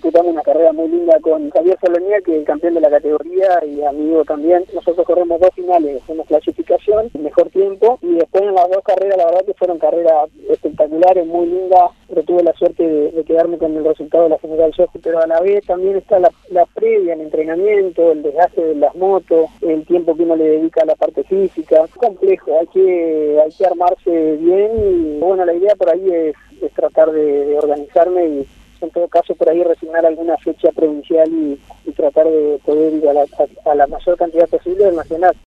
disputamos una carrera muy linda con Javier Solonía, que es el campeón de la categoría y amigo también. Nosotros corremos 2 finales, una clasificación, mejor tiempo, y después en las 2 carreras, la verdad que fueron carreras espectaculares, muy lindas, pero tuve la suerte de quedarme con el resultado de la General Sojo, pero a la vez también está la previa, el entrenamiento, el desgaste de las motos, el tiempo que uno le dedica a la parte física. Es complejo, hay que armarse bien y bueno, la idea por ahí es tratar de organizarme y en todo caso por ahí resignar alguna fecha provincial y tratar de poder ir a la mayor cantidad posible del nacional.